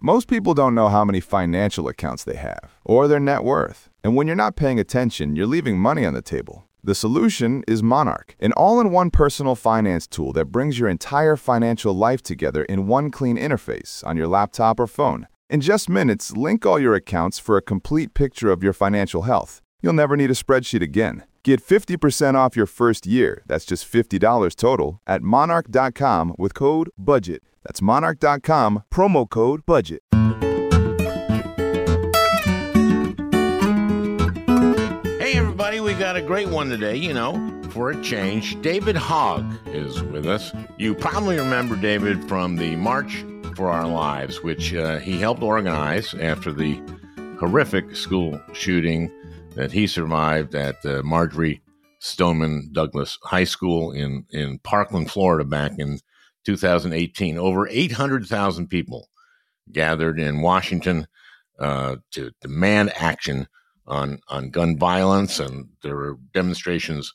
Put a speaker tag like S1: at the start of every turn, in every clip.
S1: Most people don't know how many financial accounts they have or their net worth. And when you're not paying attention, you're leaving money on the table. The solution is Monarch, an all-in-one personal finance tool that brings your entire financial life together in one clean interface on your laptop or phone. In just minutes, link all your accounts for a complete picture of your financial health. You'll never need a spreadsheet again. Get 50% off your first year, that's just $50 total, at monarch.com with code BUDGET. That's monarch.com, promo code BUDGET.
S2: Hey everybody, we got a great one today, for a change. David Hogg is with us. You probably remember David from the March for Our Lives, which he helped organize after the horrific school shooting that he survived at Marjory Stoneman Douglas High School in Parkland, Florida back in 2018. Over 800,000 people gathered in Washington to demand action on gun violence, and there were demonstrations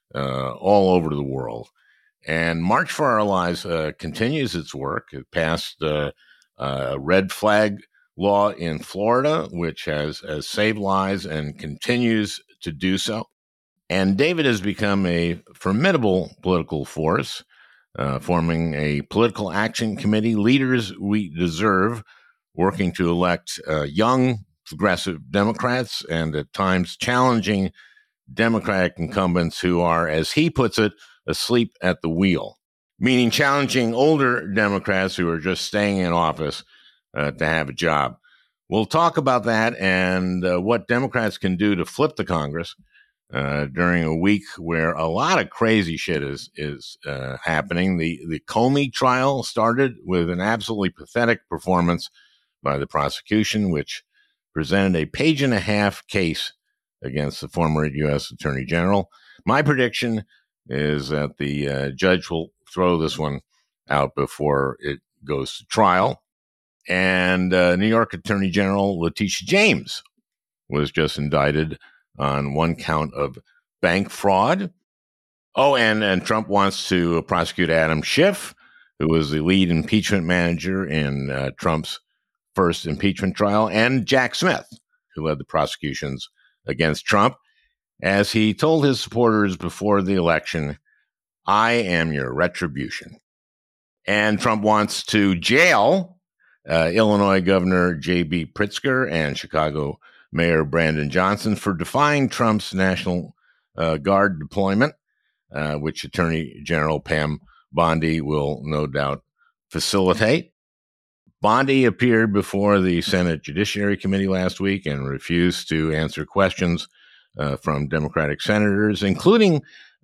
S2: all over the world. And March for Our Lives continues its work. It passed a red flag law in Florida, which has saved lives and continues to do so. And David has become a formidable political force, forming a political action committee, Leaders We Deserve, working to elect young progressive Democrats and at times challenging Democratic incumbents who are, as he puts it, asleep at the wheel, meaning challenging older Democrats who are just staying in office to have a job. We'll talk about that and what Democrats can do to flip the Congress during a week where a lot of crazy shit is happening. The Comey trial started with an absolutely pathetic performance by the prosecution, which presented a page-and-a-half case against the former U.S. Attorney General. My prediction is that the judge will throw this one out before it goes to trial. And New York Attorney General Letitia James was just indicted on one count of bank fraud. Oh, and Trump wants to prosecute Adam Schiff, who was the lead impeachment manager in Trump's first impeachment trial, and Jack Smith, who led the prosecutions against Trump, as he told his supporters before the election, "I am your retribution." And Trump wants to jail Illinois Governor J.B. Pritzker and Chicago Mayor Brandon Johnson for defying Trump's National Guard deployment, which Attorney General Pam Bondi will no doubt facilitate. Bondi appeared before the Senate Judiciary Committee last week and refused to answer questions from Democratic senators, including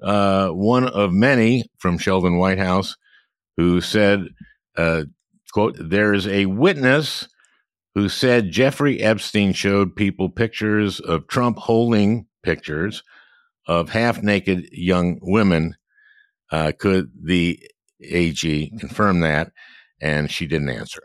S2: one of many from Sheldon Whitehouse, who said, quote, "There is a witness who said Jeffrey Epstein showed people pictures of Trump holding pictures of half-naked young women. Could the AG confirm that?" And she didn't answer.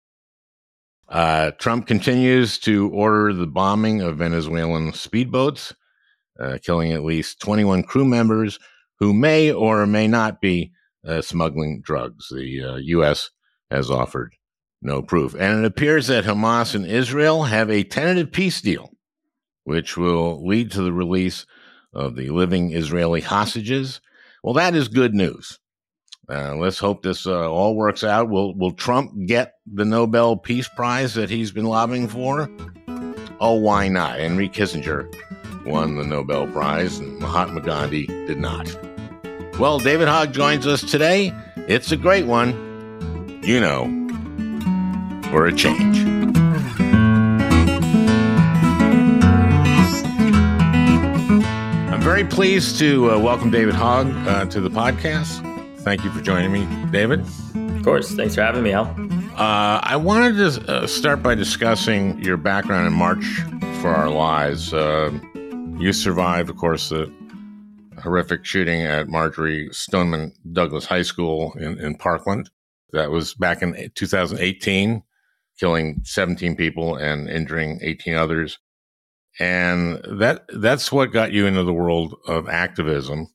S2: Trump continues to order the bombing of Venezuelan speedboats, killing at least 21 crew members who may or may not be smuggling drugs. The U.S. has offered no proof. And it appears that Hamas and Israel have a tentative peace deal, which will lead to the release of the living Israeli hostages. Well, that is good news. Let's hope this all works out. Will Trump get the Nobel Peace Prize that he's been lobbying for? Oh, why not? Henry Kissinger won the Nobel Prize, and Mahatma Gandhi did not. Well, David Hogg joins us today. It's a great one, for a change. I'm very pleased to welcome David Hogg to the podcast. Thank you for joining me, David.
S3: Of course. Thanks for having me, Al.
S2: I wanted to start by discussing your background in March for Our Lives. You survived, of course, the horrific shooting at Marjory Stoneman Douglas High School in Parkland. That was back in 2018, killing 17 people and injuring 18 others. And that's what got you into the world of activism.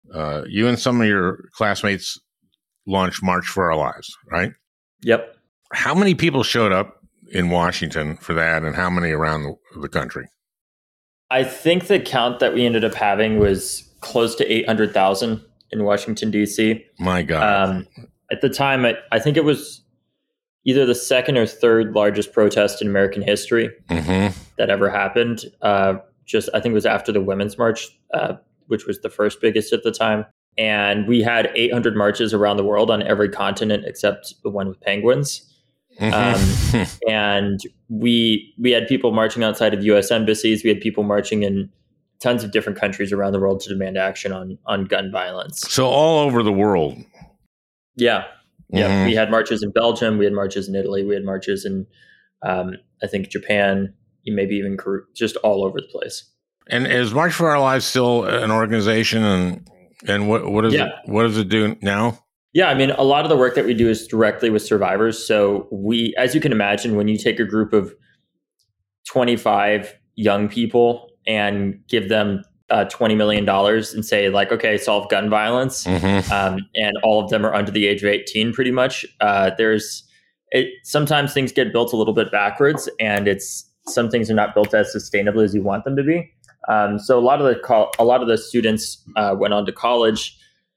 S2: You and some of your classmates launched March for Our Lives, right?
S3: Yep.
S2: How many people showed up in Washington for that, and how many around the country?
S3: I think the count that we ended up having was close to 800,000 in Washington, D.C.
S2: My God.
S3: At the time, I think it was either the second or third largest protest in American history that ever happened. I think it was after the Women's March, which was the first biggest at the time. And we had 800 marches around the world on every continent except the one with penguins. And we had people marching outside of U.S. embassies. We had people marching in tons of different countries around the world to demand action on gun violence.
S2: So all over the world.
S3: Yeah. Yeah. We had marches in Belgium. We had marches in Italy. We had marches in, I think, Japan, maybe even just all over the place.
S2: And is March for Our Lives still an organization? And what does it do now?
S3: Yeah, I mean, a lot of the work that we do is directly with survivors. So we, as you can imagine, when you take a group of 25 young people and give them $20 million and say, like, okay, solve gun violence, and all of them are under the age of 18, pretty much, sometimes things get built a little bit backwards, and some things are not built as sustainably as you want them to be. So a lot of the students went on to college.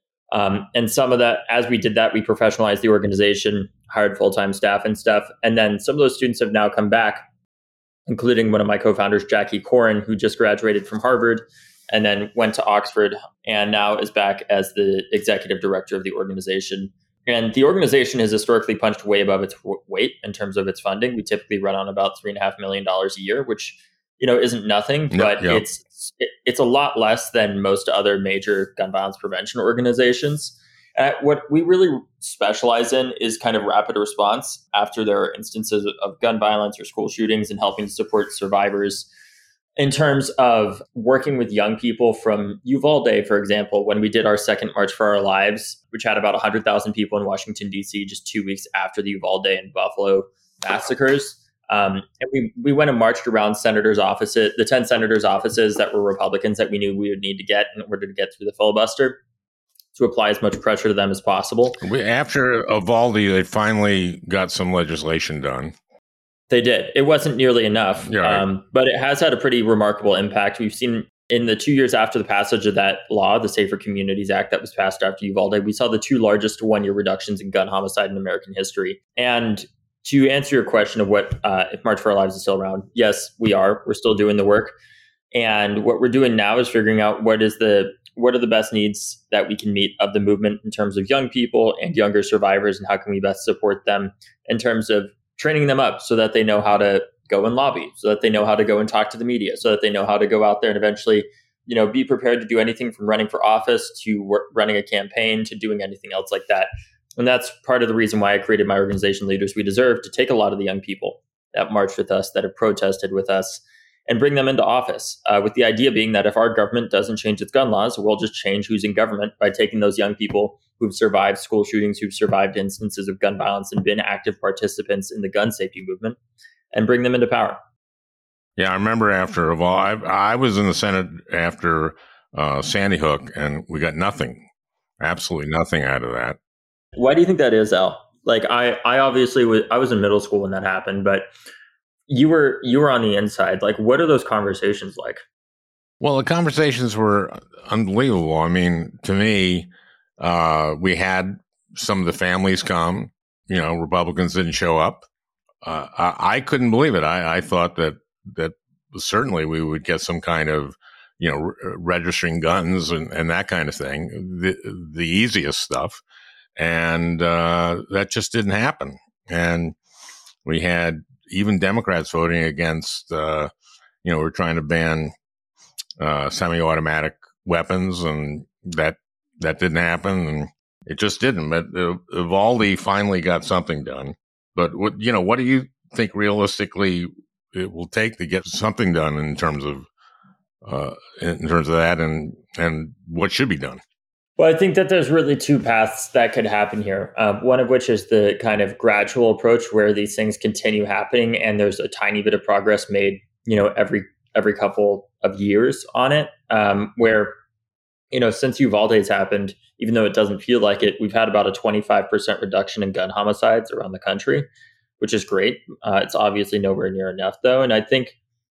S3: And some of that, as we did that, we professionalized the organization, hired full-time staff and stuff. And then some of those students have now come back, including one of my co-founders, Jackie Corin, who just graduated from Harvard and then went to Oxford and now is back as the executive director of the organization. And the organization has historically punched way above its weight in terms of its funding. We typically run on about $3.5 million a year, which isn't nothing, but it's a lot less than most other major gun violence prevention organizations. What we really specialize in is kind of rapid response after there are instances of gun violence or school shootings, and helping to support survivors in terms of working with young people from Uvalde, for example, when we did our second March for Our Lives, which had about 100,000 people in Washington, D.C., just 2 weeks after the Uvalde and Buffalo massacres. And we went and marched around senators' offices, the 10 senators' offices that were Republicans that we knew we would need to get in order to get through the filibuster, to apply as much pressure to them as possible.
S2: After Uvalde, they finally got some legislation done.
S3: They did. It wasn't nearly enough,
S2: right.
S3: But it has had a pretty remarkable impact. We've seen in the 2 years after the passage of that law, the Safer Communities Act that was passed after Uvalde, we saw the two largest one-year reductions in gun homicide in American history. And to answer your question of what if March for Our Lives is still around, yes, we are. We're still doing the work. And what we're doing now is figuring out what are the best needs that we can meet of the movement in terms of young people and younger survivors, and how can we best support them in terms of training them up so that they know how to go and lobby, so that they know how to go and talk to the media, so that they know how to go out there and eventually, be prepared to do anything from running for office to running a campaign to doing anything else like that. And that's part of the reason why I created my organization, Leaders We Deserve, to take a lot of the young people that marched with us, that have protested with us, and bring them into office, with the idea being that if our government doesn't change its gun laws, we'll just change who's in government by taking those young people who've survived school shootings, who've survived instances of gun violence and been active participants in the gun safety movement, and bring them into power.
S2: Yeah, I remember after Uvalde, I was in the Senate after Sandy Hook, and we got nothing, absolutely nothing out of that.
S3: Why do you think that is, Al? Like, I obviously was in middle school when that happened, but you were on the inside. Like, what are those conversations like?
S2: Well, the conversations were unbelievable. I mean, to me, we had some of the families come. Republicans didn't show up. I couldn't believe it. I thought that certainly we would get some kind of, registering guns and that kind of thing, the easiest stuff. And that just didn't happen. And we had even Democrats voting against, we're trying to ban semi-automatic weapons, and that didn't happen. And it just didn't. But Uvalde finally got something done. But what do you think realistically it will take to get something done in terms of that, and what should be done?
S3: Well, I think that there's really two paths that could happen here. One of which is the kind of gradual approach where these things continue happening, and there's a tiny bit of progress made, every couple of years on it. Where, since Uvalde's happened, even though it doesn't feel like it, we've had about a 25% reduction in gun homicides around the country. which is great. It's obviously nowhere near enough, though. And I think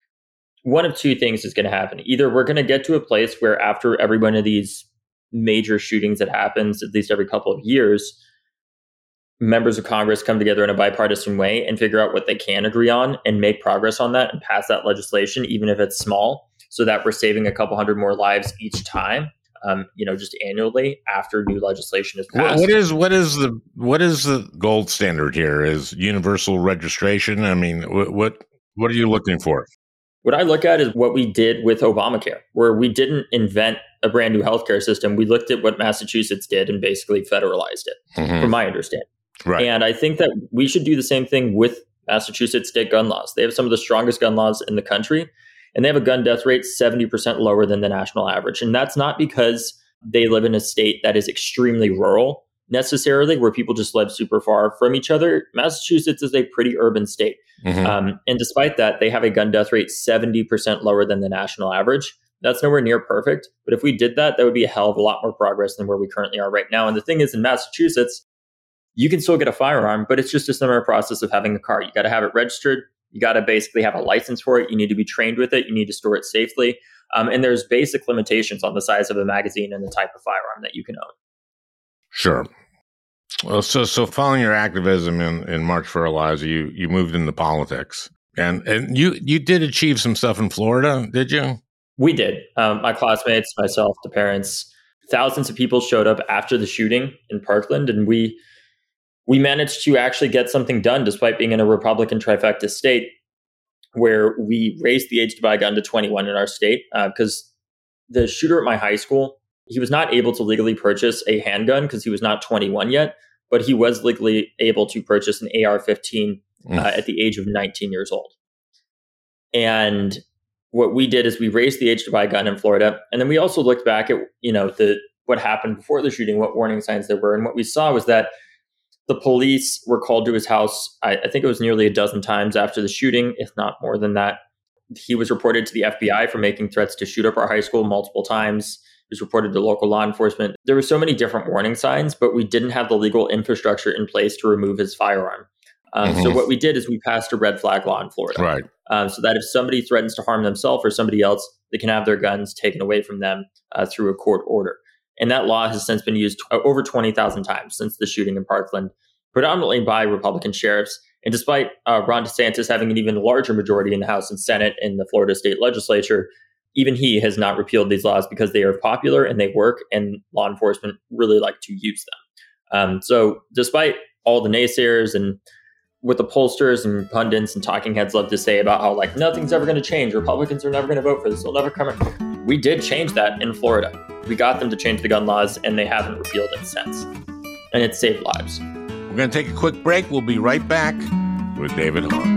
S3: one of two things is going to happen. Either we're going to get to a place where after every one of these major shootings that happens, at least every couple of years, members of Congress come together in a bipartisan way and figure out what they can agree on and make progress on that and pass that legislation, even if it's small, so that we're saving a couple hundred more lives each time, just annually after new legislation is passed.
S2: What is the gold standard here? Is universal registration? I mean, what are you looking for?
S3: What I look at is what we did with Obamacare, where we didn't invent a brand new healthcare system. We looked at what Massachusetts did and basically federalized it, from my understanding.
S2: Right.
S3: And I think that we should do the same thing with Massachusetts state gun laws. They have some of the strongest gun laws in the country, and they have a gun death rate 70% lower than the national average. And that's not because they live in a state that is extremely rural necessarily, where people just live super far from each other. Massachusetts is a pretty urban state. And despite that, they have a gun death rate 70% lower than the national average. That's nowhere near perfect. But if we did that, that would be a hell of a lot more progress than where we currently are right now. And the thing is, in Massachusetts, you can still get a firearm, but it's just a similar process of having a car. You got to have it registered. You got to basically have a license for it. You need to be trained with it. You need to store it safely. And there's basic limitations on the size of a magazine and the type of firearm that you can own.
S2: Sure. Well, so following your activism in March for Our Lives, you moved into politics, and you did achieve some stuff in Florida, did you?
S3: We did. My classmates, myself, the parents, thousands of people showed up after the shooting in Parkland, and we managed to actually get something done despite being in a Republican trifecta state, where we raised the age to buy a gun to 21 in our state, because the shooter at my high school, he was not able to legally purchase a handgun because he was not 21 yet, but he was legally able to purchase an AR-15 at the age of 19 years old. And what we did is we raised the age to buy a gun in Florida. And then we also looked back at, what happened before the shooting, what warning signs there were. And what we saw was that the police were called to his house. I think it was nearly a dozen times after the shooting, if not more than that. He was reported to the FBI for making threats to shoot up our high school multiple times. He was reported to local law enforcement. There were so many different warning signs, but we didn't have the legal infrastructure in place to remove his firearm. So what we did is we passed a red flag law in Florida.
S2: Right.
S3: So that if somebody threatens to harm themselves or somebody else, they can have their guns taken away from them through a court order. And that law has since been used over 20,000 times since the shooting in Parkland, predominantly by Republican sheriffs. And despite Ron DeSantis having an even larger majority in the House and Senate in the Florida state legislature, even he has not repealed these laws because they are popular and they work, and law enforcement really like to use them. So despite all the naysayers and what the pollsters and pundits and talking heads love to say about how nothing's ever going to change, Republicans are never going to vote for this, they'll never come. We did change that in Florida. We got them to change the gun laws, and they haven't repealed it since. And it saved lives.
S2: We're going to take a quick break. We'll be right back with David Hogg.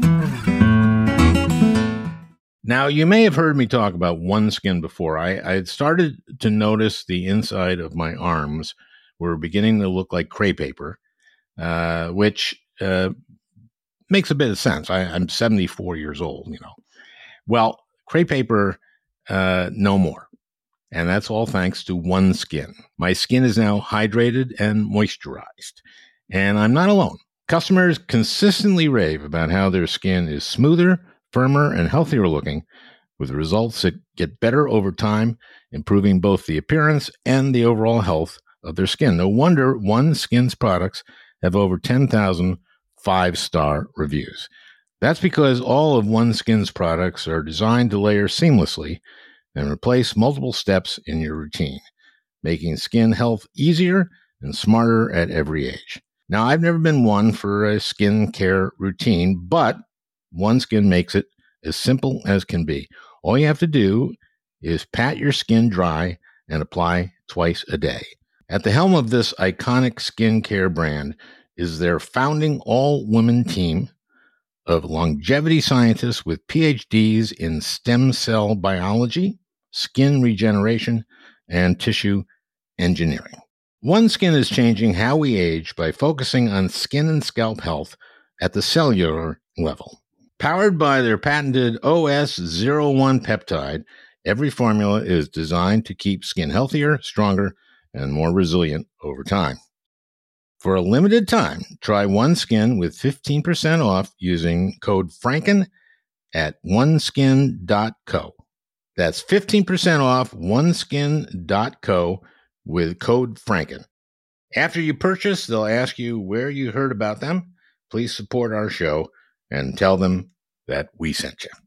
S2: Now, you may have heard me talk about OneSkin before. I had started to notice the inside of my arms were beginning to look like crepe paper, which makes a bit of sense. I'm 74 years old, Well, crepe paper, no more. And that's all thanks to OneSkin. My skin is now hydrated and moisturized. And I'm not alone. Customers consistently rave about how their skin is smoother, firmer, and healthier looking, with results that get better over time, improving both the appearance and the overall health of their skin. No wonder OneSkin's products have over 10,000 5-star reviews. That's because all of OneSkin's products are designed to layer seamlessly and replace multiple steps in your routine, making skin health easier and smarter at every age. Now, I've never been one for a skin care routine, but OneSkin makes it as simple as can be. All you have to do is pat your skin dry and apply twice a day. At the helm of this iconic skincare brand is their founding all-women team of longevity scientists with PhDs in stem cell biology, skin regeneration, and tissue engineering. OneSkin is changing how we age by focusing on skin and scalp health at the cellular level. Powered by their patented OS01 peptide, every formula is designed to keep skin healthier, stronger, and more resilient over time. For a limited time, try OneSkin with 15% off using code Franken at oneskin.co. That's 15% off oneskin.co with code Franken. After you purchase, they'll ask you where you heard about them. Please support our show and tell them that we sent you.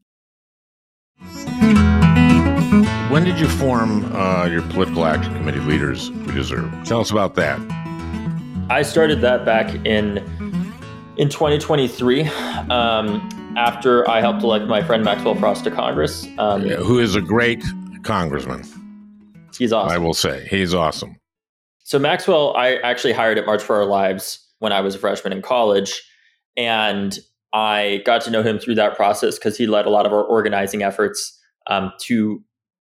S2: When did you form your political action committee, Leaders We Deserve? Tell us about that.
S3: I started that back in 2023 after I helped elect my friend Maxwell Frost to Congress.
S2: Who is a great congressman.
S3: He's awesome.
S2: I will say, he's awesome.
S3: So Maxwell, I actually hired at March for Our Lives when I was a freshman in college. And I got to know him through that process because he led a lot of our organizing efforts to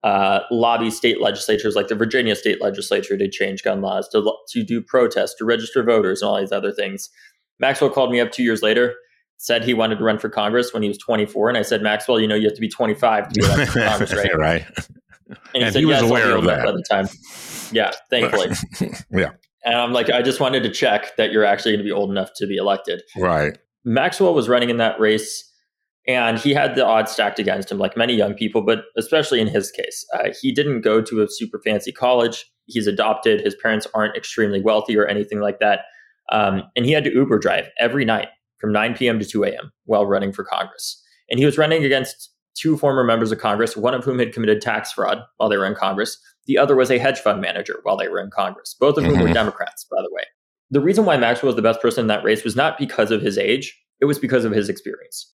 S3: lobby state legislatures like the Virginia state legislature to change gun laws, to do protests, to register voters, and all these other things. Maxwell called me up 2 years later, said he wanted to run for Congress when he was 24. And I said, Maxwell, you have to be 25 to be elected for Congress, right?
S2: Right.
S3: And he said,
S2: he was
S3: yes,
S2: aware of that
S3: by the time. Yeah, thankfully.
S2: Yeah.
S3: And I'm like, I just wanted to check that you're actually going to be old enough to be elected.
S2: Right.
S3: Maxwell was running in that race, and he had the odds stacked against him, like many young people, but especially in his case. He didn't go to a super fancy college. He's adopted. His parents aren't extremely wealthy or anything like that. And he had to Uber drive every night from 9 p.m. to 2 a.m. while running for Congress. And he was running against two former members of Congress, one of whom had committed tax fraud while they were in Congress. The other was a hedge fund manager while they were in Congress, both of whom were Democrats, by the way. The reason why Maxwell was the best person in that race was not because of his age. It was because of his experience.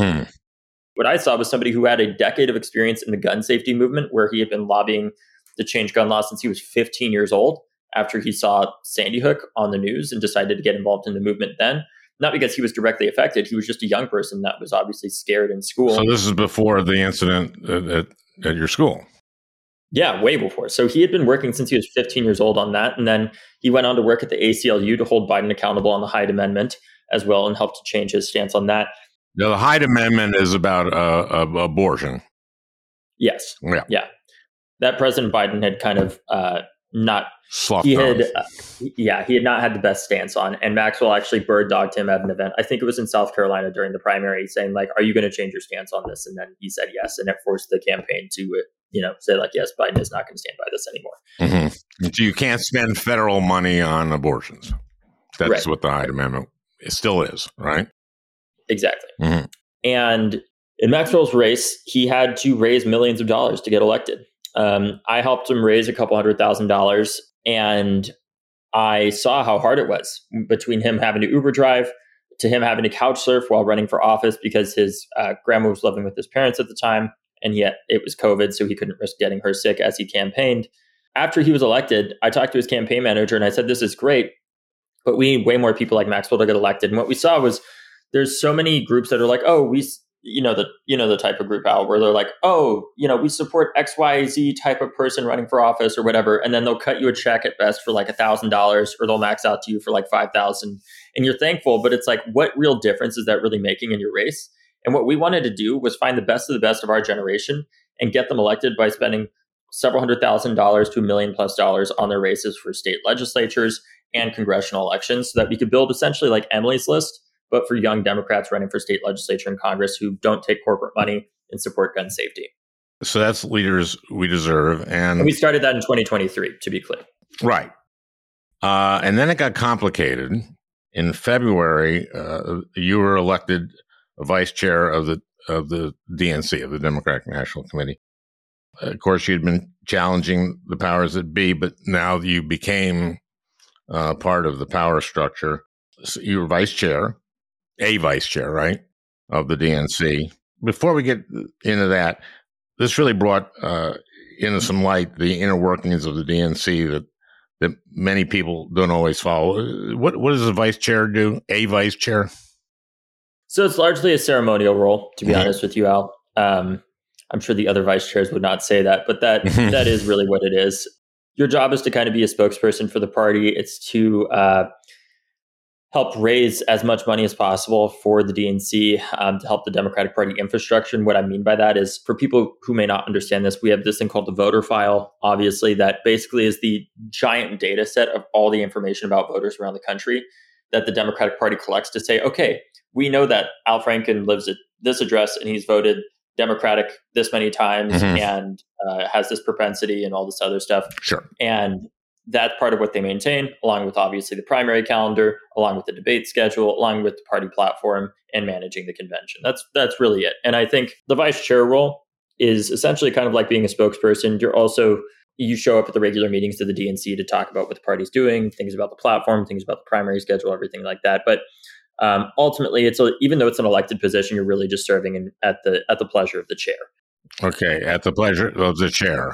S3: What I saw was somebody who had a decade of experience in the gun safety movement, where he had been lobbying to change gun laws since he was 15 years old, after he saw Sandy Hook on the news and decided to get involved in the movement then. Not because he was directly affected. He was just a young person that was obviously scared in school.
S2: So this is before the incident at your school.
S3: Yeah, way before. So he had been working since he was 15 years old on that. And then he went on to work at the ACLU to hold Biden accountable on the Hyde Amendment as well, and helped to change his stance on that.
S2: Now, the Hyde Amendment is about abortion.
S3: Yes.
S2: Yeah.
S3: Yeah. That President Biden had kind of not...
S2: Sloughed
S3: he had not had the best stance on. And Maxwell actually bird dogged him at an event. I think it was in South Carolina during the primary, saying like, are you going to change your stance on this? And then he said yes. And it forced the campaign to, say like, yes, Biden is not going to stand by this anymore.
S2: So you can't spend federal money on abortions. That's right. What the Hyde Amendment still is, right?
S3: Exactly. And in Maxwell's race, he had to raise millions of dollars to get elected. I helped him raise a couple $100,000, and I saw how hard it was between him having to Uber drive to him having to couch surf while running for office because his grandma was living with his parents at the time, and yet it was COVID, so he couldn't risk getting her sick as he campaigned. After he was elected, I talked to his campaign manager and I said, this is great, but we need way more people like Maxwell to get elected. And what we saw was there's so many groups that are like, oh, the type of group out where they're like, oh, we support XYZ type of person running for office or whatever. And then they'll cut you a check at best for like $1,000, or they'll max out to you for like $5,000. And you're thankful, but it's like, what real difference is that really making in your race? And what we wanted to do was find the best of our generation and get them elected by spending several $100,000 to $1 million+ on their races for state legislatures and congressional elections, so that we could build essentially like Emily's List, but for young Democrats running for state legislature and Congress who don't take corporate money and support gun safety.
S2: So that's Leaders We Deserve. And
S3: we started that in 2023, to be clear.
S2: Right. And then it got complicated. In February, you were elected a vice chair of the DNC, of the Democratic National Committee. Of course, you'd been challenging the powers that be, but now you became part of the power structure. So you were vice chair, right, of the DNC. Before we get into that, this really brought into some light the inner workings of the DNC that many people don't always follow. What does a vice chair do? A vice chair?
S3: So it's largely a ceremonial role, to be honest with you, Al. I'm sure the other vice chairs would not say that, but that is really what it is. Your job is to kind of be a spokesperson for the party. It's to help raise as much money as possible for the DNC to help the Democratic Party infrastructure. And what I mean by that is, for people who may not understand this, we have this thing called the voter file, obviously, that basically is the giant data set of all the information about voters around the country that the Democratic Party collects to say, okay, we know that Al Franken lives at this address and he's voted Democratic this many times and has this propensity and all this other stuff.
S2: Sure.
S3: And that's part of what they maintain, along with obviously the primary calendar, along with the debate schedule, along with the party platform and managing the convention. That's really it. And I think the vice chair role is essentially kind of like being a spokesperson. You show up at the regular meetings of the DNC to talk about what the party's doing, things about the platform, things about the primary schedule, everything like that. But ultimately, even though it's an elected position, you're really just serving at the pleasure of the chair.
S2: Okay, at the pleasure of the chair.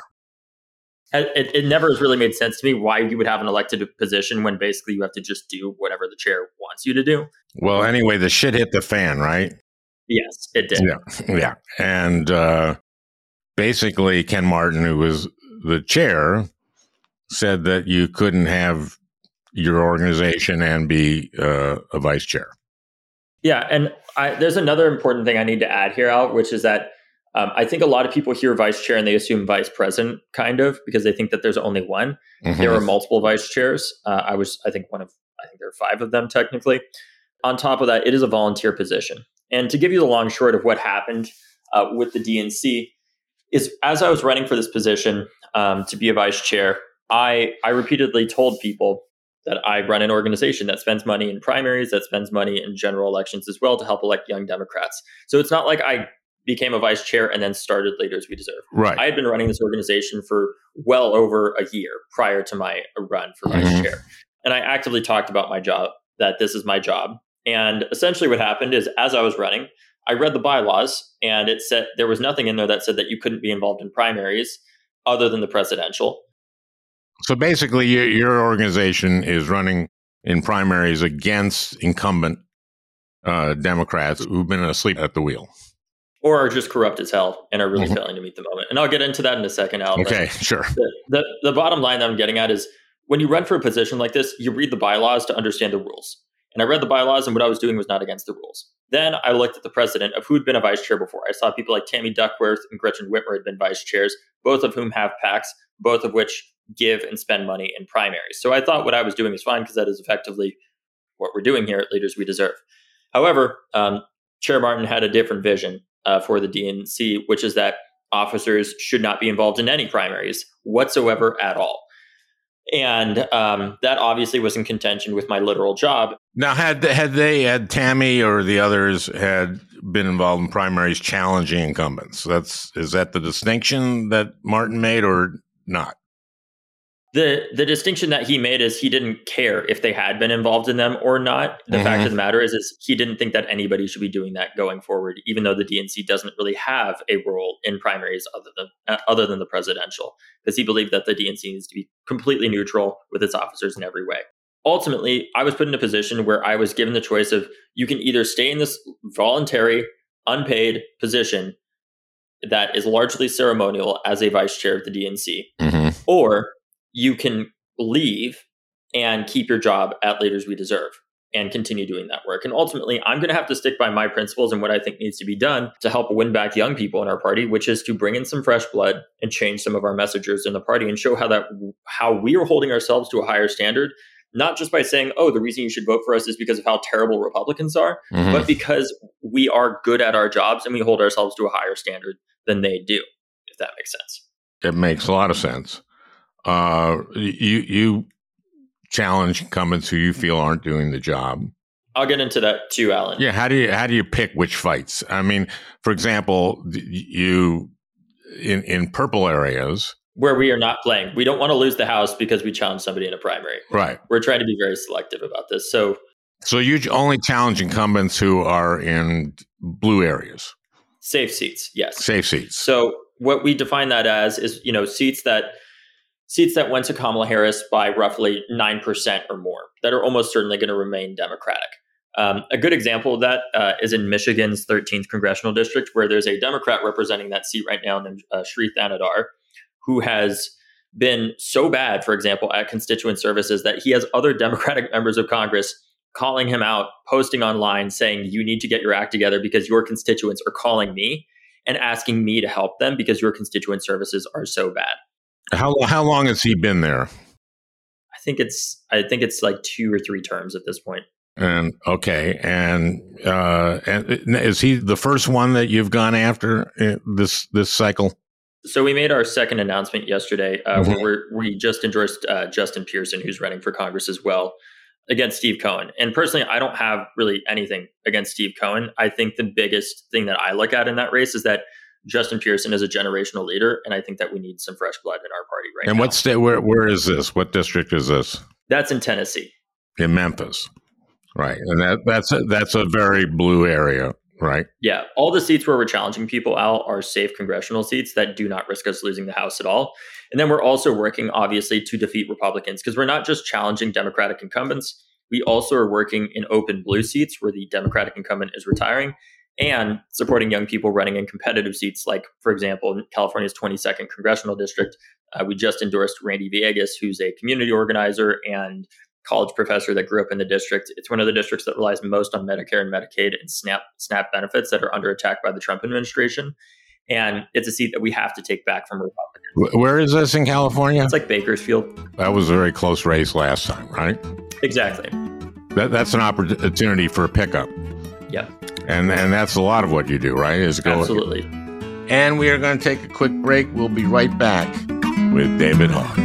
S3: It never has really made sense to me why you would have an elected position when basically you have to just do whatever the chair wants you to do.
S2: Well, anyway, the shit hit the fan, right?
S3: Yes, it did.
S2: Yeah. And basically, Ken Martin, who was the chair, said that you couldn't have your organization and be a vice chair.
S3: Yeah, and there's another important thing I need to add here, Al, which is that I think a lot of people hear vice chair and they assume vice president, kind of, because they think that there's only one. There are multiple vice chairs. I think there are 5 of them technically. On top of that, it is a volunteer position. And to give you the long short of what happened with the DNC is, as I was running for this position to be a vice chair, I repeatedly told people that I run an organization that spends money in primaries, that spends money in general elections as well to help elect young Democrats. So it's not like I became a vice chair and then started Leaders We Deserve.
S2: Right.
S3: I had been running this organization for well over a year prior to my run for vice chair. And I actively talked about my job, that this is my job. And essentially what happened is, as I was running, I read the bylaws and it said there was nothing in there that said that you couldn't be involved in primaries other than the presidential.
S2: So basically, your organization is running in primaries against incumbent Democrats who've been asleep at the wheel.
S3: Or are just corrupt as hell and are really failing to meet the moment. And I'll get into that in a second, Al.
S2: Okay, sure.
S3: The bottom line that I'm getting at is, when you run for a position like this, you read the bylaws to understand the rules. And I read the bylaws, and what I was doing was not against the rules. Then I looked at the precedent of who'd been a vice chair before. I saw people like Tammy Duckworth and Gretchen Whitmer had been vice chairs, both of whom have PACs, both of which give and spend money in primaries. So I thought what I was doing was fine, because that is effectively what we're doing here at Leaders We Deserve. However, Chair Martin had a different vision for the DNC, which is that officers should not be involved in any primaries whatsoever at all. And that obviously was in contention with my literal job.
S2: Now, had Tammy or the others had been involved in primaries challenging incumbents, is that the distinction that Martin made or not?
S3: The distinction that he made is he didn't care if they had been involved in them or not. The fact of the matter is he didn't think that anybody should be doing that going forward, even though the DNC doesn't really have a role in primaries other than the presidential, because he believed that the DNC needs to be completely neutral with its officers in every way. Ultimately, I was put in a position where I was given the choice of, you can either stay in this voluntary, unpaid position that is largely ceremonial as a vice chair of the DNC, or you can leave and keep your job at Leaders We Deserve and continue doing that work. And ultimately, I'm going to have to stick by my principles and what I think needs to be done to help win back young people in our party, which is to bring in some fresh blood and change some of our messengers in the party and show how we are holding ourselves to a higher standard, not just by saying, oh, the reason you should vote for us is because of how terrible Republicans are, but because we are good at our jobs and we hold ourselves to a higher standard than they do, if that makes sense.
S2: It makes a lot of sense. You challenge incumbents who you feel aren't doing the job.
S3: I'll get into that too, Alan.
S2: Yeah, how do you pick which fights? I mean, for example, you in purple areas
S3: where we are not playing, we don't want to lose the House because we challenged somebody in a primary.
S2: Right.
S3: We're trying to be very selective about this. So
S2: you only challenge incumbents who are in blue areas.
S3: Safe seats, yes.
S2: Safe seats.
S3: So what we define that as is, seats that went to Kamala Harris by roughly 9% or more, that are almost certainly going to remain Democratic. A good example of that is in Michigan's 13th congressional district, where there's a Democrat representing that seat right now named Shree Thanadar, who has been so bad, for example, at constituent services that he has other Democratic members of Congress calling him out, posting online saying you need to get your act together because your constituents are calling me and asking me to help them because your constituent services are so bad.
S2: How long has he been there?
S3: I think it's like 2 or 3 terms at this point.
S2: And okay, and is he the first one that you've gone after this cycle?
S3: So we made our second announcement yesterday, where we just endorsed Justin Pearson, who's running for Congress as well, against Steve Cohen. And personally, I don't have really anything against Steve Cohen. I think the biggest thing that I look at in that race is that Justin Pearson is a generational leader, and I think that we need some fresh blood in our party right now.
S2: And what state? Where is this? What district is this?
S3: That's in Tennessee.
S2: In Memphis, right? And that's a very blue area, right?
S3: Yeah, all the seats where we're challenging people, Al, are safe congressional seats that do not risk us losing the House at all. And then we're also working, obviously, to defeat Republicans because we're not just challenging Democratic incumbents. We also are working in open blue seats where the Democratic incumbent is retiring and supporting young people running in competitive seats. Like, for example, in California's 22nd congressional district, we just endorsed Randy Villegas, who's a community organizer and college professor that grew up in the district. It's one of the districts that relies most on Medicare and Medicaid and SNAP benefits that are under attack by the Trump administration. And it's a seat that we have to take back from Republicans.
S2: Where is this in California?
S3: It's like Bakersfield.
S2: That was a very close race last time, right?
S3: Exactly.
S2: That's an opportunity for a pickup.
S3: Yeah.
S2: And that's a lot of what you do, right?
S3: Absolutely.
S2: And we are going to take a quick break. We'll be right back with David Hogg.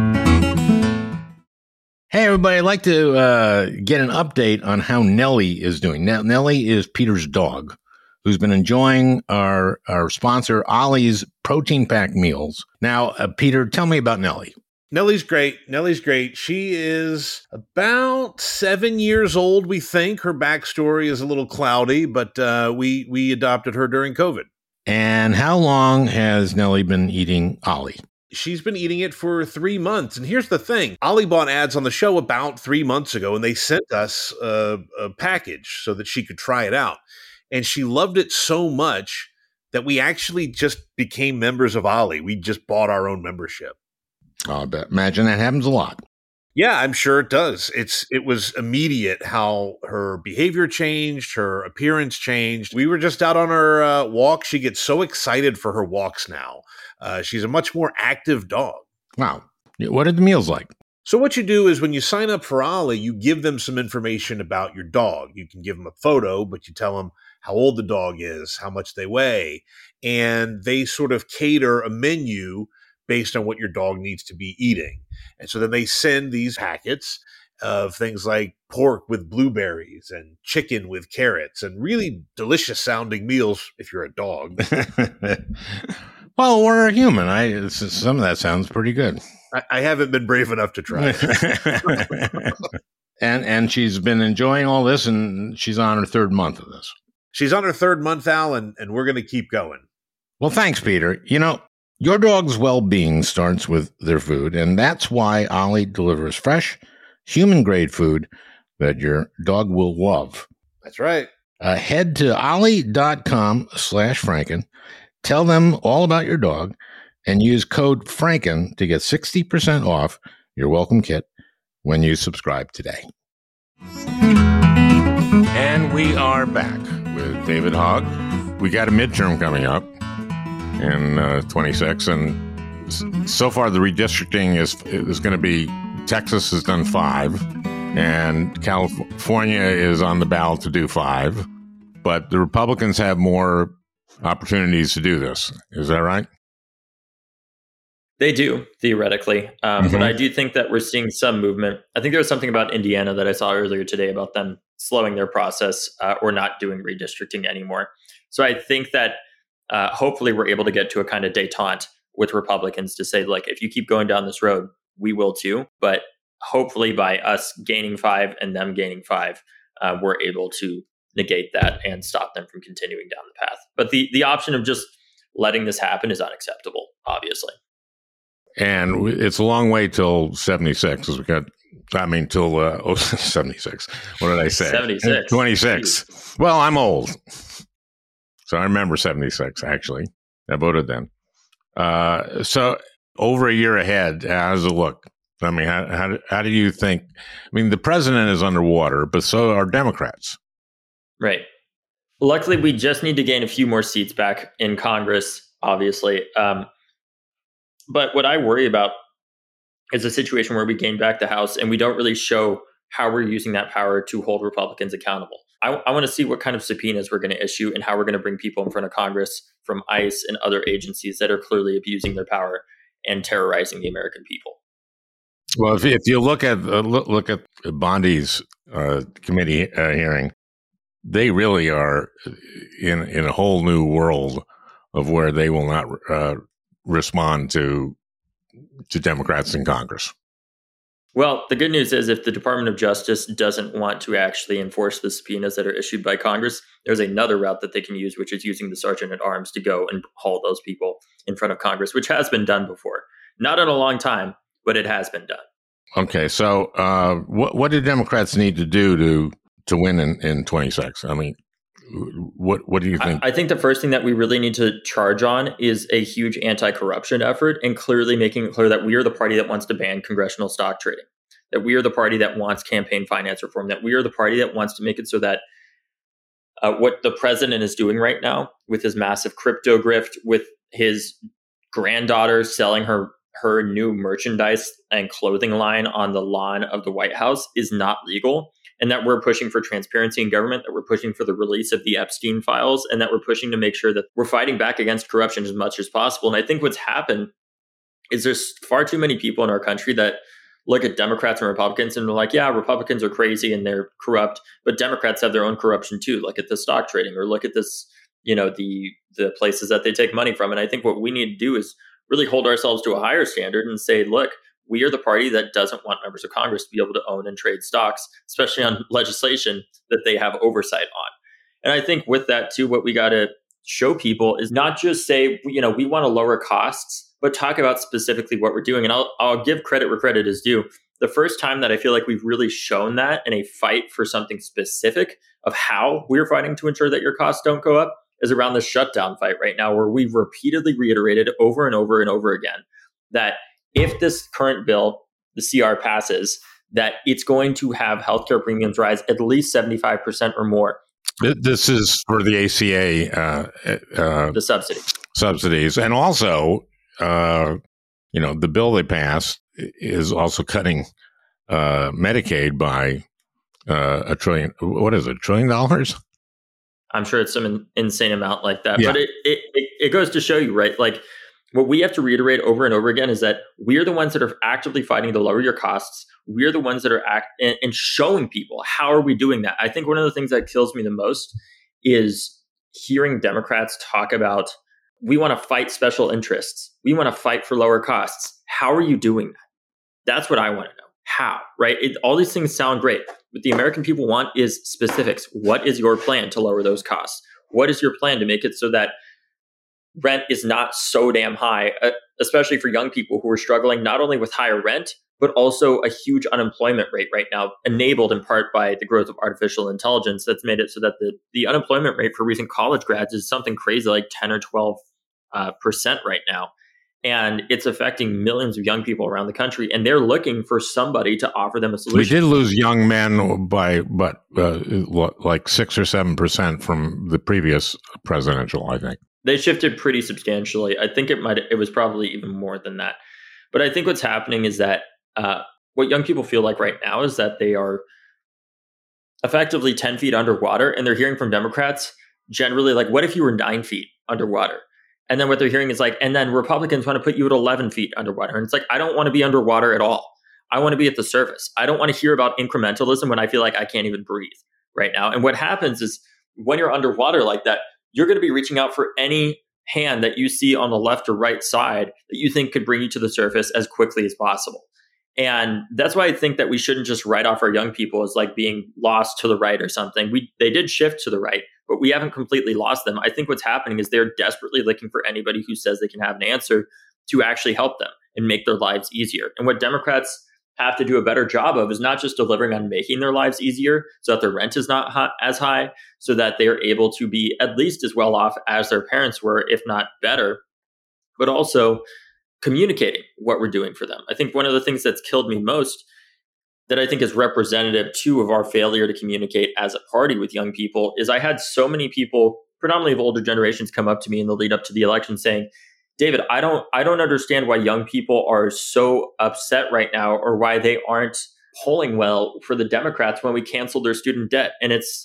S2: Hey, everybody, I'd like to get an update on how Nellie is doing. Now, Nellie is Peter's dog, who's been enjoying our sponsor, Ollie's protein-packed meals. Now, Peter, tell me about Nellie.
S4: Nellie's great. She is about 7 years old, we think. Her backstory is a little cloudy, but we adopted her during COVID.
S2: And how long has Nellie been eating Ollie?
S4: She's been eating it for 3 months. And here's the thing. Ollie bought ads on the show about 3 months ago, and they sent us a package so that she could try it out. And she loved it so much that we actually just became members of Ollie. We just bought our own membership.
S2: I bet. Imagine that happens a lot.
S4: Yeah, I'm sure it does. It was immediate how her behavior changed, her appearance changed. We were just out on her walk. She gets so excited for her walks now. She's a much more active dog.
S2: Wow. What are the meals like?
S4: So what you do is when you sign up for Ollie, you give them some information about your dog. You can give them a photo, but you tell them how old the dog is, how much they weigh, and they sort of cater a menu based on what your dog needs to be eating. And so then they send these packets of things like pork with blueberries and chicken with carrots and really delicious sounding meals if you're a dog.
S2: Well, we're a human. Some of that sounds pretty good.
S4: I haven't been brave enough to try
S2: it. And she's been enjoying all this, and she's on her 3rd month of this.
S4: She's on her 3rd month, Al, and we're going to keep going.
S2: Well, thanks, Peter. You know, your dog's well-being starts with their food, and that's why Ollie delivers fresh, human-grade food that your dog will love.
S4: That's right.
S2: Head to ollie.com/Franken. Tell them all about your dog and use code Franken to get 60% off your welcome kit when you subscribe today. And we are back with David Hogg. We got a midterm coming up in 26, and so far the redistricting is going to be Texas has done 5, and California is on the ballot to do 5, but the Republicans have more opportunities to do this. Is that right?
S3: They do, theoretically. But I do think that we're seeing some movement. I think there was something about Indiana that I saw earlier today about them slowing their process or not doing redistricting anymore. So I think that hopefully we're able to get to a kind of détente with Republicans to say, like, if you keep going down this road, we will too. But hopefully by us gaining 5 and them gaining 5, we're able to negate that and stop them from continuing down the path. But the option of just letting this happen is unacceptable, obviously.
S2: And it's a long way till 76. Till 76. What did I say?
S3: 76.
S2: 26. Jeez. Well, I'm old. So I remember 76, actually. I voted then. So over a year ahead, how does it look? I mean, how do you think? I mean, the president is underwater, but so are Democrats.
S3: Right. Luckily, we just need to gain a few more seats back in Congress, obviously. But what I worry about is a situation where we gain back the House and we don't really show how we're using that power to hold Republicans accountable. I want to see what kind of subpoenas we're going to issue and how we're going to bring people in front of Congress from ICE and other agencies that are clearly abusing their power and terrorizing the American people.
S2: Well, if you look at Bondi's committee hearing, they really are in a whole new world of where they will not respond to Democrats in Congress.
S3: Well, the good news is if the Department of Justice doesn't want to actually enforce the subpoenas that are issued by Congress, there's another route that they can use, which is using the Sergeant at Arms to go and haul those people in front of Congress, which has been done before. Not in a long time, but it has been done.
S2: Okay, so what do Democrats need to do to win in 26? I mean, what do you think?
S3: I think the first thing that we really need to charge on is a huge anti-corruption effort and clearly making it clear that we are the party that wants to ban congressional stock trading, that we are the party that wants campaign finance reform, that we are the party that wants to make it so that what the president is doing right now with his massive crypto grift, with his granddaughter selling her new merchandise and clothing line on the lawn of the White House is not legal. And that we're pushing for transparency in government, that we're pushing for the release of the Epstein files, and that we're pushing to make sure that we're fighting back against corruption as much as possible. And I think what's happened is there's far too many people in our country that look at Democrats and Republicans and they're like, yeah, Republicans are crazy and they're corrupt, but Democrats have their own corruption too. Look at the stock trading or look at this, the places that they take money from. And I think what we need to do is really hold ourselves to a higher standard and say, look, we are the party that doesn't want members of Congress to be able to own and trade stocks, especially on legislation that they have oversight on. And I think with that, too, what we got to show people is not just say, we want to lower costs, but talk about specifically what we're doing. And I'll give credit where credit is due. The first time that I feel like we've really shown that in a fight for something specific of how we're fighting to ensure that your costs don't go up is around the shutdown fight right now, where we've repeatedly reiterated over and over and over again that if this current bill, the CR, passes, that it's going to have healthcare premiums rise at least 75% or more.
S2: This is for the ACA,
S3: the
S2: subsidies. And also, the bill they passed is also cutting Medicaid by $1 trillion. What is it, $1 trillion?
S3: I'm sure it's some insane amount like that.
S2: Yeah.
S3: But it goes to show you, right? Like, what we have to reiterate over and over again is that we're the ones that are actively fighting to lower your costs. We're the ones that are and showing people how are we doing that. I think one of the things that kills me the most is hearing Democrats talk about, we want to fight special interests. We want to fight for lower costs. How are you doing that? That's what I want to know. How, right? All these things sound great. What the American people want is specifics. What is your plan to lower those costs? What is your plan to make it so that rent is not so damn high, especially for young people who are struggling not only with higher rent, but also a huge unemployment rate right now, enabled in part by the growth of artificial intelligence that's made it so that the unemployment rate for recent college grads is something crazy like 10 or 12% right now. And it's affecting millions of young people around the country, and they're looking for somebody to offer them a solution.
S2: We did lose young men by like 6 or 7% from the previous presidential, I think.
S3: They shifted pretty substantially. I think it was probably even more than that. But I think what's happening is that what young people feel like right now is that they are effectively 10 feet underwater, and they're hearing from Democrats generally like, what if you were 9 feet underwater? And then what they're hearing is like, and then Republicans want to put you at 11 feet underwater. And it's like, I don't want to be underwater at all. I want to be at the surface. I don't want to hear about incrementalism when I feel like I can't even breathe right now. And what happens is when you're underwater like that, you're going to be reaching out for any hand that you see on the left or right side that you think could bring you to the surface as quickly as possible. And that's why I think that we shouldn't just write off our young people as like being lost to the right or something. They did shift to the right, but we haven't completely lost them. I think what's happening is they're desperately looking for anybody who says they can have an answer to actually help them and make their lives easier. And what Democrats have to do a better job of is not just delivering on making their lives easier so that their rent is not as high, so that they are able to be at least as well off as their parents were, if not better, but also communicating what we're doing for them. I think one of the things that's killed me most, that I think is representative too of our failure to communicate as a party with young people, is I had so many people, predominantly of older generations, come up to me in the lead up to the election saying, David, I don't understand why young people are so upset right now, or why they aren't polling well for the Democrats when we canceled their student debt. And it's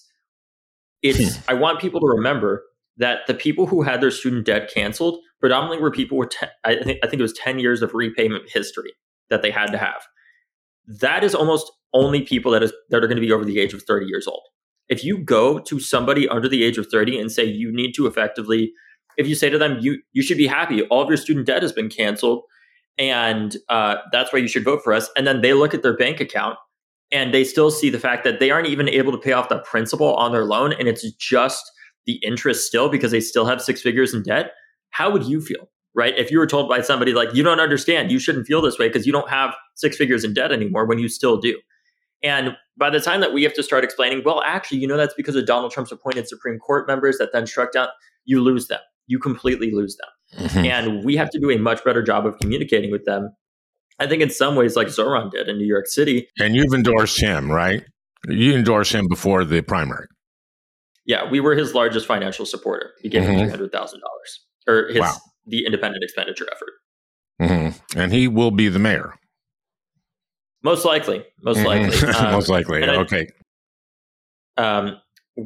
S3: I want people to remember that the people who had their student debt canceled predominantly were people with I think it was 10 years of repayment history that they had to have. That is almost only people that are going to be over the age of 30 years old. If you go to somebody under the age of 30 and say you need to effectively, if you say to them, you should be happy, all of your student debt has been canceled, and that's why you should vote for us. And then they look at their bank account and they still see the fact that they aren't even able to pay off the principal on their loan, and it's just the interest still because they still have six figures in debt. How would you feel, right? If you were told by somebody like, you don't understand, you shouldn't feel this way because you don't have six figures in debt anymore, when you still do. And by the time that we have to start explaining, well, actually, that's because of Donald Trump's appointed Supreme Court members that then struck down, you lose them. You completely lose them. Mm-hmm. And we have to do a much better job of communicating with them. I think in some ways, like Zoran did in New York City.
S2: And you've endorsed him, right? You endorsed him before the primary.
S3: Yeah, we were his largest financial supporter. He gave him $300,000, or the independent expenditure effort.
S2: Mm-hmm. And he will be the mayor.
S3: Most likely. Most likely.
S2: Okay.
S3: I'm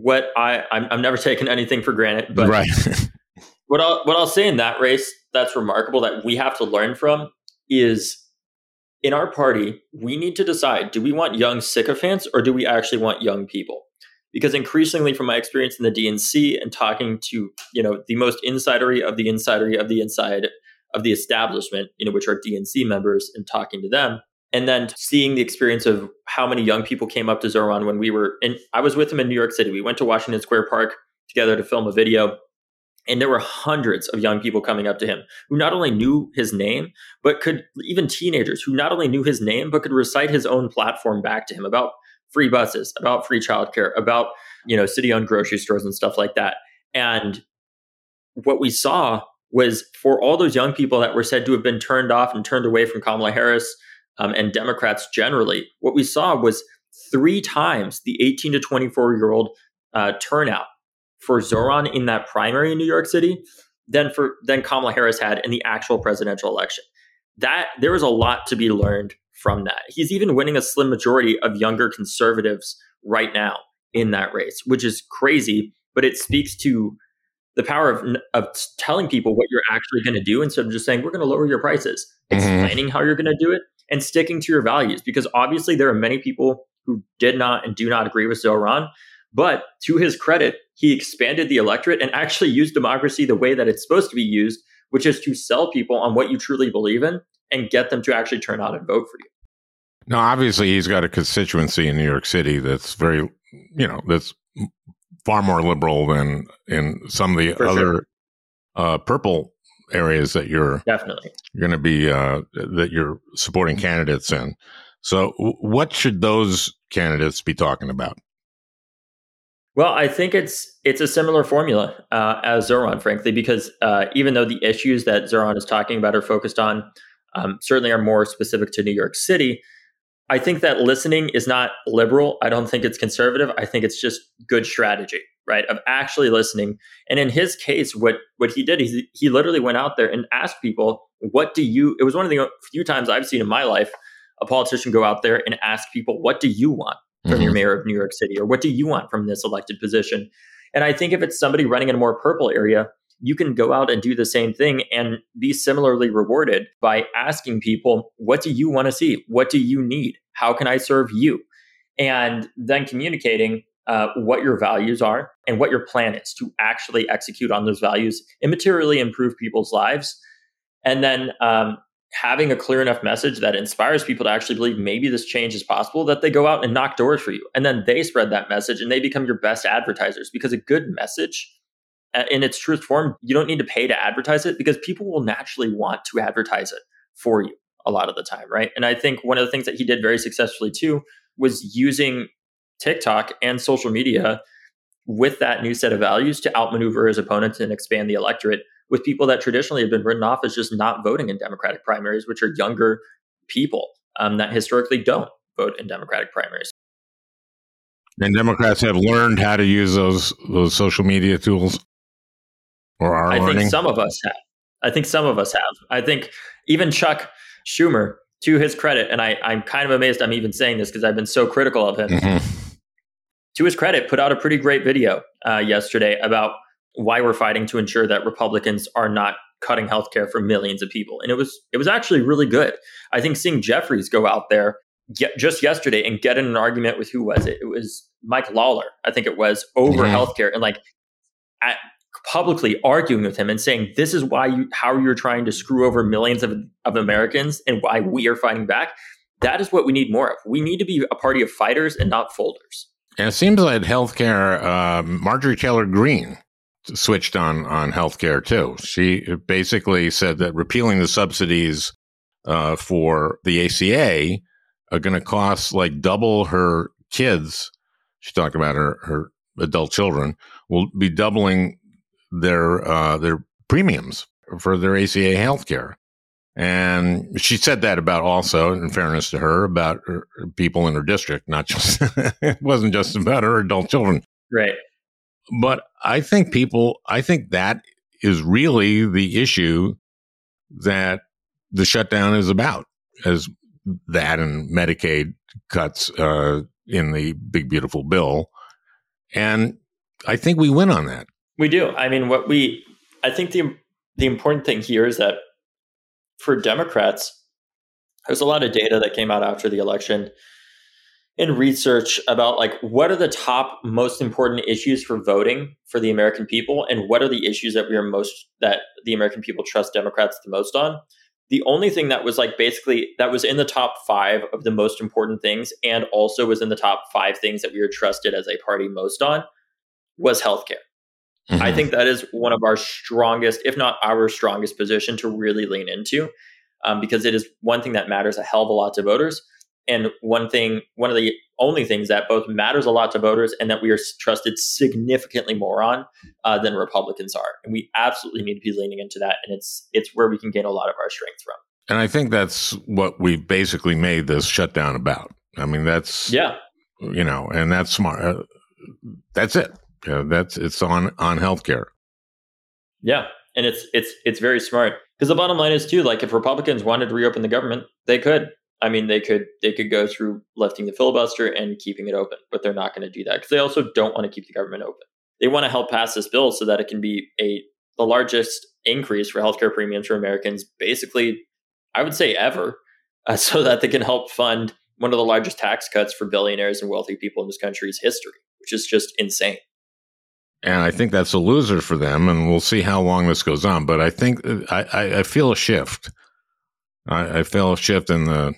S3: never taking anything for granted, but
S2: right.
S3: what I'll say in that race that's remarkable that we have to learn from is, in our party, we need to decide, do we want young sycophants or do we actually want young people? Because increasingly, from my experience in the DNC and talking to, the most insidery of the inside of the establishment, which are DNC members, and talking to them, and then seeing the experience of how many young people came up to Zoran when I was with him in New York City. We went to Washington Square Park together to film a video. And there were hundreds of young people coming up to him who not only knew his name, but even teenagers who not only knew his name, but could recite his own platform back to him about free buses, about free childcare, about, city-owned grocery stores and stuff like that. And what we saw was, for all those young people that were said to have been turned off and turned away from Kamala Harris and Democrats generally, what we saw was 3 times the 18 to 24-year-old turnout for Zoran in that primary in New York City than Kamala Harris had in the actual presidential election. That there was a lot to be learned from that. He's even winning a slim majority of younger conservatives right now in that race, which is crazy, but it speaks to the power of telling people what you're actually going to do instead of just saying, we're going to lower your prices, explaining how you're going to do it and sticking to your values. Because obviously there are many people who did not and do not agree with Zoran, but to his credit, he expanded the electorate and actually used democracy the way that it's supposed to be used, which is to sell people on what you truly believe in and get them to actually turn out and vote for you.
S2: Now, obviously, he's got a constituency in New York City that's very, that's far more liberal than in some of the other purple areas that you're
S3: definitely
S2: going to be, that you're supporting candidates in. So what should those candidates be talking about?
S3: Well, I think it's a similar formula as Zoran, frankly, because even though the issues that Zoran is talking about are focused on certainly are more specific to New York City, I think that listening is not liberal. I don't think it's conservative. I think it's just good strategy, right? Of actually listening. And in his case, what he did, he literally went out there and asked people, it was one of the few times I've seen in my life a politician go out there and ask people, what do you want from your mayor of New York City? Or what do you want from this elected position? And I think if it's somebody running in a more purple area, you can go out and do the same thing and be similarly rewarded by asking people, what do you want to see? What do you need? How can I serve you? And then communicating what your values are and what your plan is to actually execute on those values and materially improve people's lives. And then having a clear enough message that inspires people to actually believe maybe this change is possible, that they go out and knock doors for you. And then they spread that message and they become your best advertisers, because a good message in its truth form, you don't need to pay to advertise it, because people will naturally want to advertise it for you a lot of the time, right? And I think one of the things that he did very successfully too was using TikTok and social media with that new set of values to outmaneuver his opponents and expand the electorate with people that traditionally have been written off as just not voting in Democratic primaries, which are younger people that historically don't vote in Democratic primaries.
S2: And Democrats have learned how to use those social media tools, or are learning?
S3: I think some of us have. I think even Chuck Schumer, to his credit, and I'm kind of amazed I'm even saying this because I've been so critical of him.
S2: Mm-hmm.
S3: To his credit, put out a pretty great video yesterday about why we're fighting to ensure that Republicans are not cutting healthcare for millions of people. And it was actually really good. I think seeing Jeffries go out there just yesterday and get in an argument with, who was it? It was Mike Lawler, I think it was, over healthcare, and publicly arguing with him and saying, this is how you're trying to screw over millions of Americans and why we are fighting back. That is what we need more of. We need to be a party of fighters and not folders.
S2: And it seems like healthcare, Marjorie Taylor Greene switched on healthcare too. She basically said that repealing the subsidies for the ACA are going to cost like double her kids. She talked about her adult children will be doubling their premiums for their ACA healthcare. And she said that about, also, in fairness to her, about her people in her district, not just, it wasn't just about her adult children.
S3: Right.
S2: But I think that is really the issue that the shutdown is about, as that and Medicaid cuts in the big, beautiful bill. And I think we win on that.
S3: We do. I mean, I think the important thing here is that for Democrats, there's a lot of data that came out after the election and research about what are the top most important issues for voting for the American people, and what are the issues that the American people trust Democrats the most on. The only thing that was basically that was in the top 5 of the most important things, and also was in the top 5 things that we were trusted as a party most on, was healthcare. Mm-hmm. I think that is one of our strongest, if not our strongest position to really lean into, because it is one thing that matters a hell of a lot to voters. And one of the only things that both matters a lot to voters and that we are trusted significantly more on than Republicans are. And we absolutely need to be leaning into that. And it's where we can gain a lot of our strength from.
S2: And I think that's what we've basically made this shutdown about. I mean, that's, and that's smart. That's it. It's on healthcare.
S3: Yeah. And it's very smart, because the bottom line is too, if Republicans wanted to reopen the government, they could. I mean, they could go through lifting the filibuster and keeping it open, but they're not going to do that because they also don't want to keep the government open. They want to help pass this bill so that it can be the largest increase for healthcare premiums for Americans, basically, I would say ever, so that they can help fund one of the largest tax cuts for billionaires and wealthy people in this country's history, which is just insane.
S2: And I think that's a loser for them, and we'll see how long this goes on. But I think I feel a shift. I feel a shift in the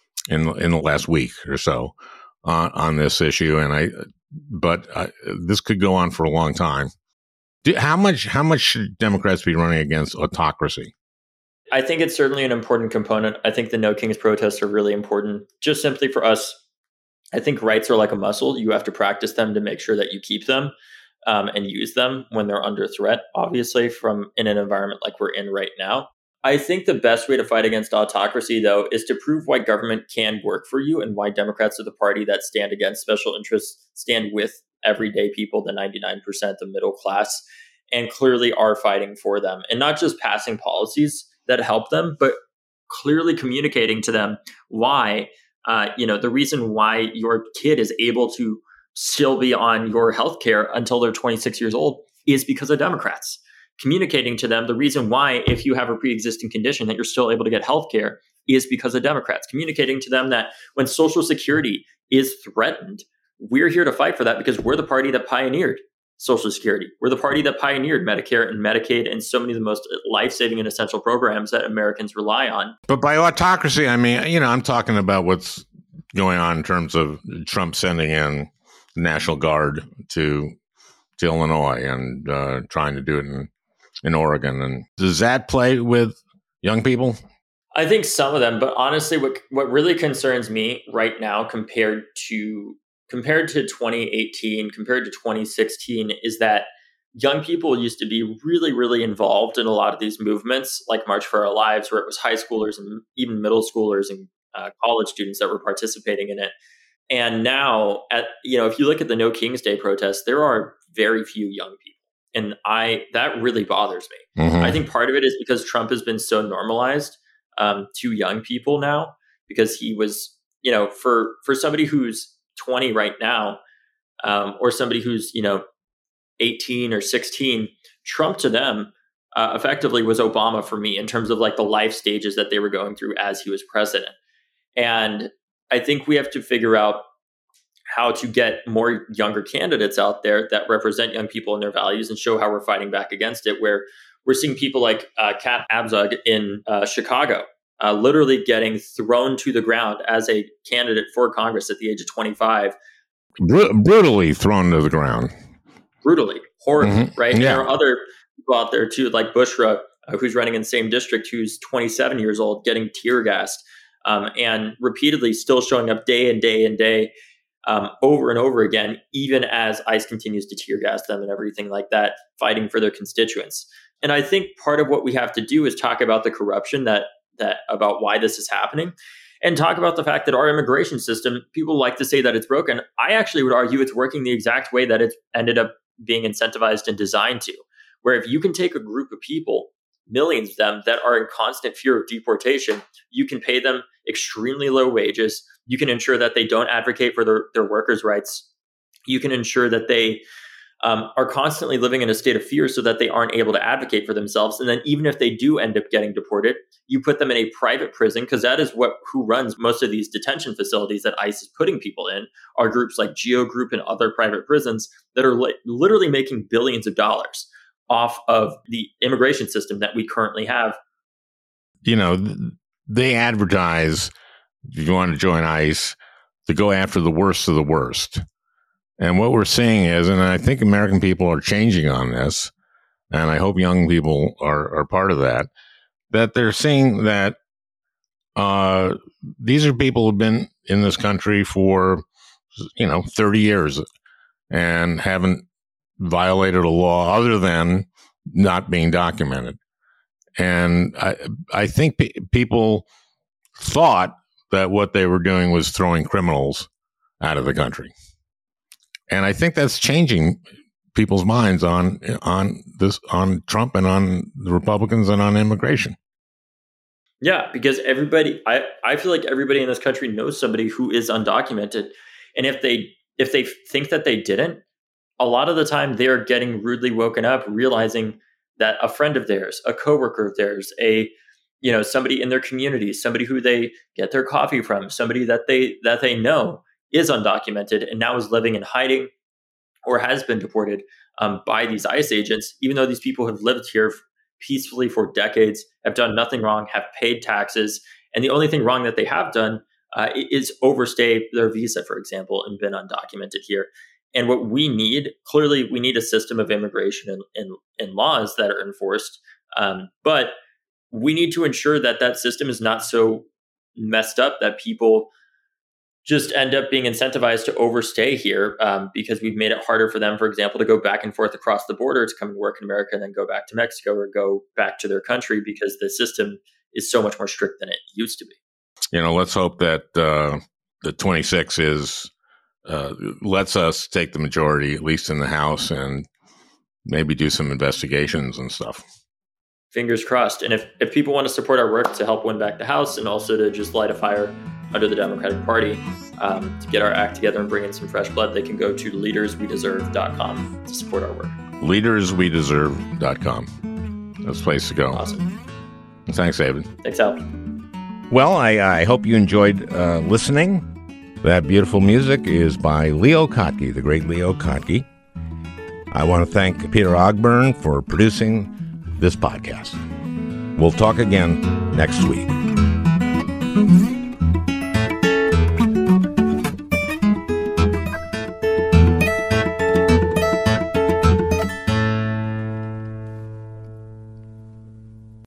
S2: last week or so on this issue, but this could go on for a long time. How much should Democrats be running against autocracy?
S3: I think it's certainly an important component. I think the No Kings protests are really important, just simply for us. I think rights are like a muscle. You have to practice them to make sure that you keep them and use them when they're under threat, obviously, from in an environment like we're in right now. I think the best way to fight against autocracy, though, is to prove why government can work for you and why Democrats are the party that stand against special interests, stand with everyday people, the 99%, the middle class, and clearly are fighting for them. And not just passing policies that help them, but clearly communicating to them why, the reason why your kid is able to still be on your health care until they're 26 years old is because of Democrats. Communicating to them the reason why, if you have a pre-existing condition, that you're still able to get health care is because of Democrats. Communicating to them that when Social Security is threatened, we're here to fight for that because we're the party that pioneered Social Security. We're the party that pioneered Medicare and Medicaid and so many of the most life-saving and essential programs that Americans rely on.
S2: But by autocracy, I mean, I'm talking about what's going on in terms of Trump sending in the National Guard to Illinois and trying to do it in Oregon. And does that play with young people?
S3: I think some of them, but honestly, what really concerns me right now compared to 2018, compared to 2016, is that young people used to be really, really involved in a lot of these movements, like March for Our Lives, where it was high schoolers and even middle schoolers and college students that were participating in it. And now, if you look at the No King's Day protests, there are very few young people. And that really bothers me.
S2: Mm-hmm.
S3: I think part of it is because Trump has been so normalized to young people now, because he was, for somebody who's 20 right now, or somebody who's, 18 or 16, Trump to them effectively was Obama for me in terms of like the life stages that they were going through as he was president. And I think we have to figure out how to get more younger candidates out there that represent young people and their values and show how we're fighting back against it, where we're seeing people like Kat Abzug in Chicago literally getting thrown to the ground as a candidate for Congress at the age of 25.
S2: Brutally thrown to the ground.
S3: Brutally, horribly, right?
S2: Yeah.
S3: There are other people out there too, like Bushra, who's running in the same district, who's 27 years old, getting tear gassed and repeatedly still showing up day and day and day over and over again, even as ICE continues to tear gas them and everything like that, fighting for their constituents. And I think part of what we have to do is talk about the corruption that about why this is happening, and talk about the fact that our immigration system, people like to say that it's broken. I actually would argue it's working the exact way that it's ended up being incentivized and designed to, where if you can take a group of people, millions of them, that are in constant fear of deportation, you can pay them extremely low wages. You can ensure that they don't advocate for their workers' rights. You can ensure that they are constantly living in a state of fear so that they aren't able to advocate for themselves. And then even if they do end up getting deported, you put them in a private prison, because that is who runs most of these detention facilities that ICE is putting people in, are groups like Geo Group and other private prisons that are literally making billions of dollars off of the immigration system that we currently have.
S2: They advertise, if you want to join ICE, to go after the worst of the worst. And what we're seeing is, and I think American people are changing on this, and I hope young people are part of that they're seeing that these are people who've been in this country for, 30 years and haven't violated a law other than not being documented. And I think people thought that what they were doing was throwing criminals out of the country. And I think that's changing people's minds on Trump and on the Republicans and on immigration.
S3: Yeah, because I feel like everybody in this country knows somebody who is undocumented. And if they think that they didn't, a lot of the time they're getting rudely woken up, realizing that a friend of theirs, a coworker of theirs, somebody in their community, somebody who they get their coffee from, somebody that they know is undocumented and now is living in hiding or has been deported by these ICE agents, even though these people have lived here peacefully for decades, have done nothing wrong, have paid taxes. And the only thing wrong that they have done is overstay their visa, for example, and been undocumented here. And what we need, clearly, we need a system of immigration and laws that are enforced. But we need to ensure that that system is not so messed up that people just end up being incentivized to overstay here because we've made it harder for them, for example, to go back and forth across the border to come and work in America and then go back to Mexico or go back to their country because the system is so much more strict than it used to be.
S2: Let's hope that the 26 lets us take the majority, at least in the House, and maybe do some investigations and stuff.
S3: Fingers crossed. And if people want to support our work to help win back the House and also to just light a fire under the Democratic Party to get our act together and bring in some fresh blood, they can go to leaderswedeserve.com to support our work.
S2: Leaderswedeserve.com. That's the place to go.
S3: Awesome.
S2: Thanks, David.
S3: Thanks, Al.
S2: Well, I hope you enjoyed listening. That beautiful music is by Leo Kottke, the great Leo Kottke. I want to thank Peter Ogburn for producing this podcast. We'll talk again next week.